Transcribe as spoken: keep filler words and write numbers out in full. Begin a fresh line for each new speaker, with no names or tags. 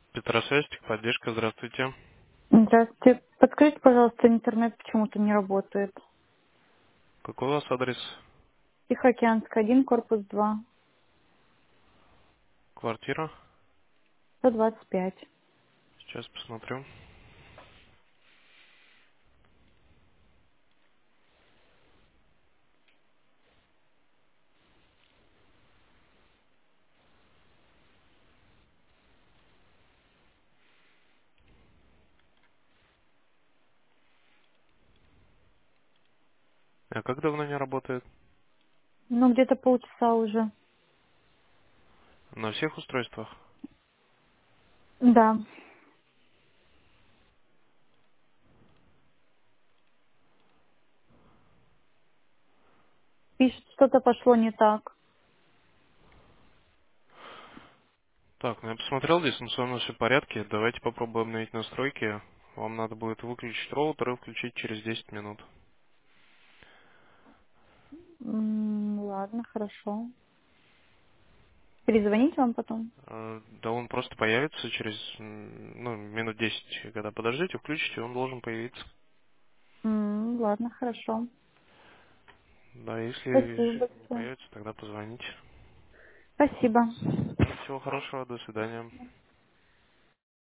Петросвязь, техподдержка, здравствуйте.
Здравствуйте. Подскажите, пожалуйста, интернет почему-то не работает.
Какой у вас адрес?
Тихоокеанская, один, корпус два,
Квартира?
сто двадцать пять.
Сейчас посмотрю. А как давно не работает?
Ну, где-то полчаса уже.
На всех устройствах?
Да. Пишет, что-то пошло не так.
Так, ну я посмотрел, здесь дистанционно все в порядке. Давайте попробуем обновить настройки. Вам надо будет выключить роутер и включить через десять минут.
М, ладно, хорошо. Перезвонить вам потом?
Э, Да он просто появится через м, ну, минут десять. Когда подождете, включите, он должен появиться.
М, ладно, хорошо.
Да, если
Спасибо
не
большое.
появится, тогда позвоните.
Спасибо.
Да, всего хорошего, до свидания.